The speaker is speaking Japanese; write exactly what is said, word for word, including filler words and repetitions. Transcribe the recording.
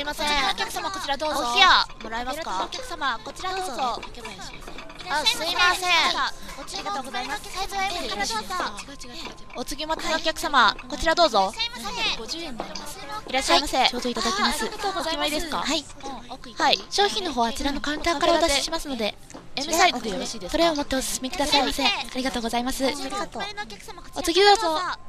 ません。お客様こちらどうぞ。 お冷やもらえますか？ お客様こちらどうぞ。 あ、すいません。 ありがとうございます。サイズは エム でよろしいですか？お次お待ちのお客様こちらどうぞ。ごじゅうえんになります。いらっしゃいませ。 ちょうどいただきます。 ありがとうございます。 ですか？ はい。 はい。商品の方はあちらのカウンターからお出ししますので、 エム サイズでよろしいですか？ それを持ってお進みくださいませ。ありがとうございます。 ありがとう。 お次どうぞ。